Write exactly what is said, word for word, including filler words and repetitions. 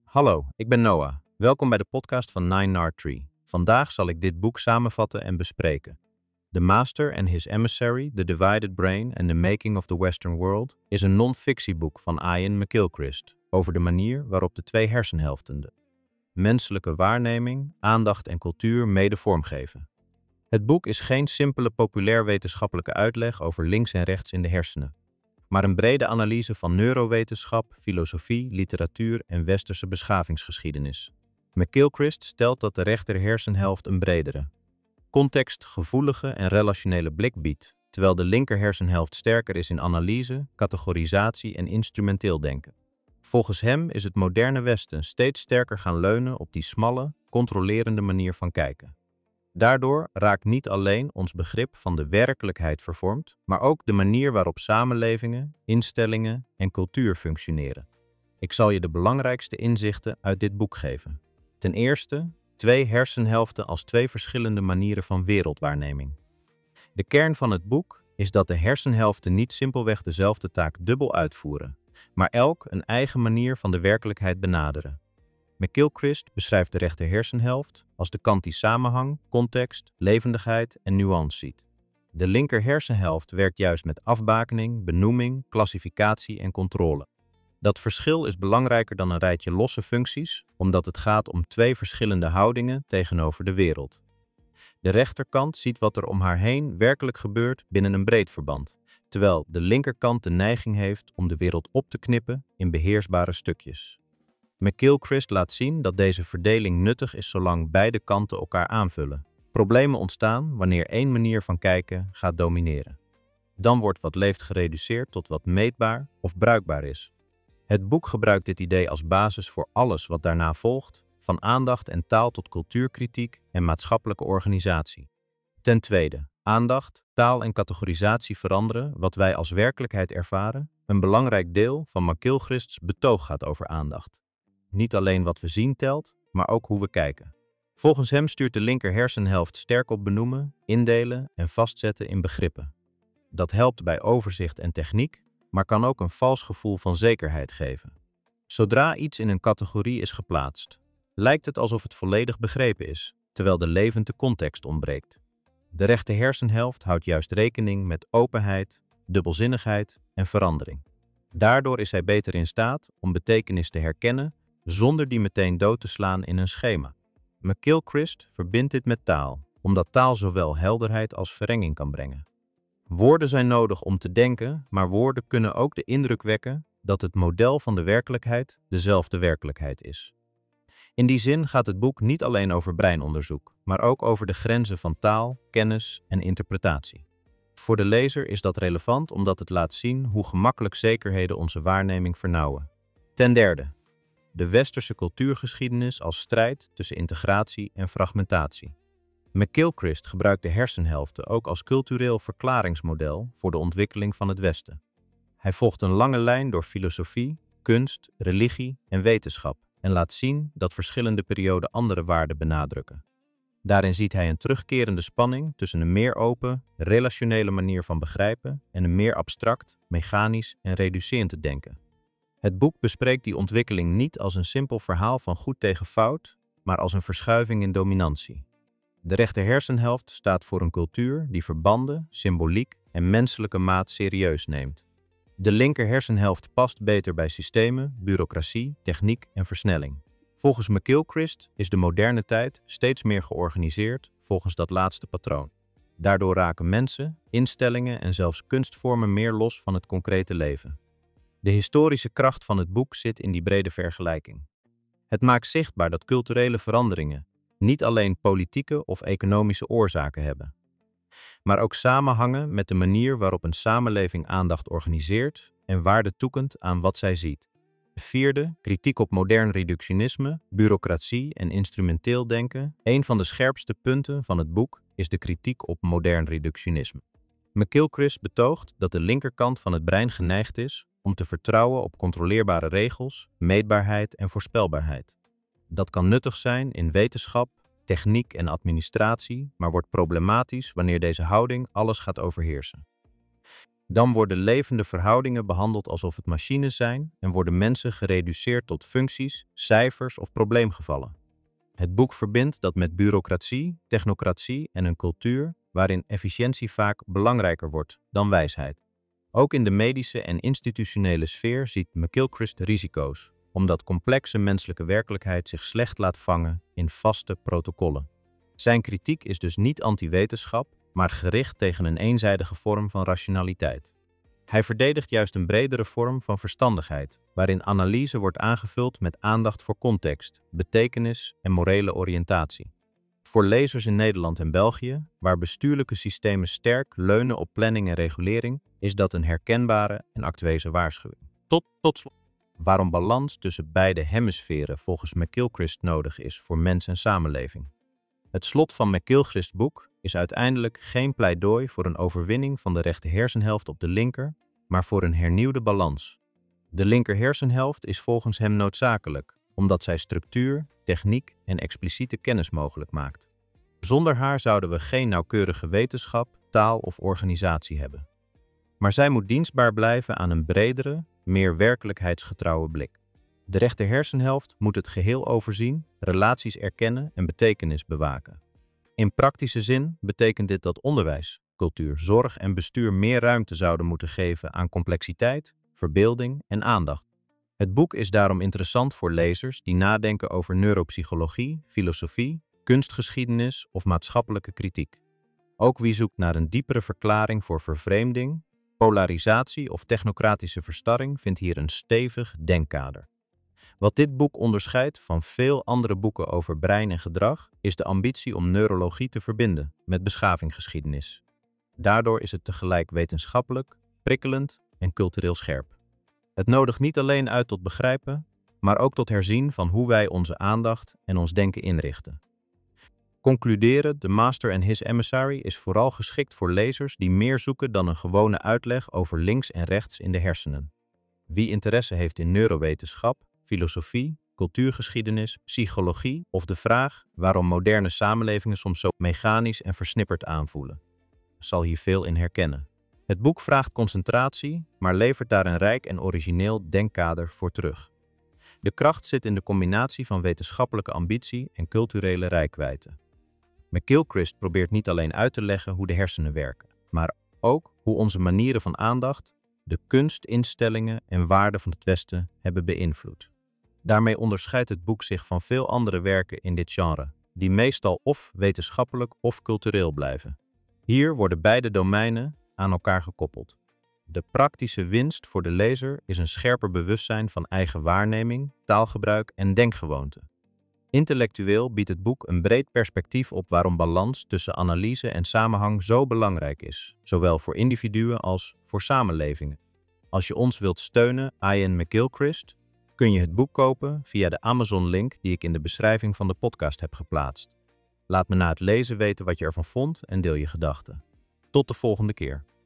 Hallo, ik ben Noah. Welkom bij de podcast van Nine Nard Tree. Vandaag zal ik dit boek samenvatten en bespreken. The Master and His Emissary, The Divided Brain and the Making of the Western World is een non-fictieboek van Ian McGilchrist over de manier waarop de twee hersenhelften de menselijke waarneming, aandacht en cultuur mede vormgeven. Het boek is geen simpele populair wetenschappelijke uitleg over links en rechts in de hersenen, maar een brede analyse van neurowetenschap, filosofie, literatuur en westerse beschavingsgeschiedenis. McGilchrist stelt dat de rechter hersenhelft een bredere, contextgevoelige en relationele blik biedt, terwijl de linker hersenhelft sterker is in analyse, categorisatie en instrumenteel denken. Volgens hem is het moderne Westen steeds sterker gaan leunen op die smalle, controlerende manier van kijken. Daardoor raakt niet alleen ons begrip van de werkelijkheid vervormd, maar ook de manier waarop samenlevingen, instellingen en cultuur functioneren. Ik zal je de belangrijkste inzichten uit dit boek geven. Ten eerste, twee hersenhelften als twee verschillende manieren van wereldwaarneming. De kern van het boek is dat de hersenhelften niet simpelweg dezelfde taak dubbel uitvoeren, maar elk een eigen manier van de werkelijkheid benaderen. McGilchrist beschrijft de rechter hersenhelft als de kant die samenhang, context, levendigheid en nuance ziet. De linker hersenhelft werkt juist met afbakening, benoeming, klassificatie en controle. Dat verschil is belangrijker dan een rijtje losse functies, omdat het gaat om twee verschillende houdingen tegenover de wereld. De rechterkant ziet wat er om haar heen werkelijk gebeurt binnen een breed verband, terwijl de linkerkant de neiging heeft om de wereld op te knippen in beheersbare stukjes. McGilchrist laat zien dat deze verdeling nuttig is zolang beide kanten elkaar aanvullen. Problemen ontstaan wanneer één manier van kijken gaat domineren. Dan wordt wat leeft gereduceerd tot wat meetbaar of bruikbaar is. Het boek gebruikt dit idee als basis voor alles wat daarna volgt, van aandacht en taal tot cultuurkritiek en maatschappelijke organisatie. Ten tweede, aandacht, taal en categorisatie veranderen wat wij als werkelijkheid ervaren. Een belangrijk deel van McGilchrists betoog gaat over aandacht. Niet alleen wat we zien telt, maar ook hoe we kijken. Volgens hem stuurt de linker hersenhelft sterk op benoemen, indelen en vastzetten in begrippen. Dat helpt bij overzicht en techniek, maar kan ook een vals gevoel van zekerheid geven. Zodra iets in een categorie is geplaatst, lijkt het alsof het volledig begrepen is, terwijl de levende context ontbreekt. De rechter hersenhelft houdt juist rekening met openheid, dubbelzinnigheid en verandering. Daardoor is hij beter in staat om betekenis te herkennen zonder die meteen dood te slaan in een schema. McGilchrist verbindt dit met taal, omdat taal zowel helderheid als verenging kan brengen. Woorden zijn nodig om te denken, maar woorden kunnen ook de indruk wekken dat het model van de werkelijkheid dezelfde werkelijkheid is. In die zin gaat het boek niet alleen over breinonderzoek, maar ook over de grenzen van taal, kennis en interpretatie. Voor de lezer is dat relevant omdat het laat zien hoe gemakkelijk zekerheden onze waarneming vernauwen. Ten derde, de westerse cultuurgeschiedenis als strijd tussen integratie en fragmentatie. McGilchrist gebruikt de hersenhelften ook als cultureel verklaringsmodel voor de ontwikkeling van het Westen. Hij volgt een lange lijn door filosofie, kunst, religie en wetenschap en laat zien dat verschillende perioden andere waarden benadrukken. Daarin ziet hij een terugkerende spanning tussen een meer open, relationele manier van begrijpen en een meer abstract, mechanisch en reducerend denken. Het boek bespreekt die ontwikkeling niet als een simpel verhaal van goed tegen fout, maar als een verschuiving in dominantie. De rechter hersenhelft staat voor een cultuur die verbanden, symboliek en menselijke maat serieus neemt. De linker hersenhelft past beter bij systemen, bureaucratie, techniek en versnelling. Volgens McGilchrist is de moderne tijd steeds meer georganiseerd volgens dat laatste patroon. Daardoor raken mensen, instellingen en zelfs kunstvormen meer los van het concrete leven. De historische kracht van het boek zit in die brede vergelijking. Het maakt zichtbaar dat culturele veranderingen niet alleen politieke of economische oorzaken hebben, maar ook samenhangen met de manier waarop een samenleving aandacht organiseert en waarde toekent aan wat zij ziet. Vierde, kritiek op modern reductionisme, bureaucratie en instrumenteel denken. Een van de scherpste punten van het boek is de kritiek op modern reductionisme. McGilchrist betoogt dat de linkerkant van het brein geneigd is om te vertrouwen op controleerbare regels, meetbaarheid en voorspelbaarheid. Dat kan nuttig zijn in wetenschap, techniek en administratie, maar wordt problematisch wanneer deze houding alles gaat overheersen. Dan worden levende verhoudingen behandeld alsof het machines zijn en worden mensen gereduceerd tot functies, cijfers of probleemgevallen. Het boek verbindt dat met bureaucratie, technocratie en een cultuur waarin efficiëntie vaak belangrijker wordt dan wijsheid. Ook in de medische en institutionele sfeer ziet McGilchrist risico's, omdat complexe menselijke werkelijkheid zich slecht laat vangen in vaste protocollen. Zijn kritiek is dus niet anti-wetenschap, maar gericht tegen een eenzijdige vorm van rationaliteit. Hij verdedigt juist een bredere vorm van verstandigheid, waarin analyse wordt aangevuld met aandacht voor context, betekenis en morele oriëntatie. Voor lezers in Nederland en België, waar bestuurlijke systemen sterk leunen op planning en regulering, is dat een herkenbare en actuele waarschuwing. Tot, tot slot. Waarom balans tussen beide hemisferen volgens McGilchrist nodig is voor mens en samenleving. Het slot van McGilchrist's boek is uiteindelijk geen pleidooi voor een overwinning van de rechter hersenhelft op de linker, maar voor een hernieuwde balans. De linker hersenhelft is volgens hem noodzakelijk, omdat zij structuur, techniek en expliciete kennis mogelijk maakt. Zonder haar zouden we geen nauwkeurige wetenschap, taal of organisatie hebben. Maar zij moet dienstbaar blijven aan een bredere, meer werkelijkheidsgetrouwe blik. De rechter hersenhelft moet het geheel overzien, relaties erkennen en betekenis bewaken. In praktische zin betekent dit dat onderwijs, cultuur, zorg en bestuur meer ruimte zouden moeten geven aan complexiteit, verbeelding en aandacht. Het boek is daarom interessant voor lezers die nadenken over neuropsychologie, filosofie, kunstgeschiedenis of maatschappelijke kritiek. Ook wie zoekt naar een diepere verklaring voor vervreemding, polarisatie of technocratische verstarring vindt hier een stevig denkkader. Wat dit boek onderscheidt van veel andere boeken over brein en gedrag, is de ambitie om neurologie te verbinden met beschavinggeschiedenis. Daardoor is het tegelijk wetenschappelijk, prikkelend en cultureel scherp. Het nodigt niet alleen uit tot begrijpen, maar ook tot herzien van hoe wij onze aandacht en ons denken inrichten. Concluderen, The Master and His Emissary is vooral geschikt voor lezers die meer zoeken dan een gewone uitleg over links en rechts in de hersenen. Wie interesse heeft in neurowetenschap, filosofie, cultuurgeschiedenis, psychologie of de vraag waarom moderne samenlevingen soms zo mechanisch en versnipperd aanvoelen, zal hier veel in herkennen. Het boek vraagt concentratie, maar levert daar een rijk en origineel denkkader voor terug. De kracht zit in de combinatie van wetenschappelijke ambitie en culturele reikwijdte. McGilchrist probeert niet alleen uit te leggen hoe de hersenen werken, maar ook hoe onze manieren van aandacht, de kunst, instellingen en waarden van het Westen hebben beïnvloed. Daarmee onderscheidt het boek zich van veel andere werken in dit genre, die meestal of wetenschappelijk of cultureel blijven. Hier worden beide domeinen aan elkaar gekoppeld. De praktische winst voor de lezer is een scherper bewustzijn van eigen waarneming, taalgebruik en denkgewoonten. Intellectueel biedt het boek een breed perspectief op waarom balans tussen analyse en samenhang zo belangrijk is, zowel voor individuen als voor samenlevingen. Als je ons wilt steunen, Ian McGilchrist, kun je het boek kopen via de Amazon-link die ik in de beschrijving van de podcast heb geplaatst. Laat me na het lezen weten wat je ervan vond en deel je gedachten. Tot de volgende keer.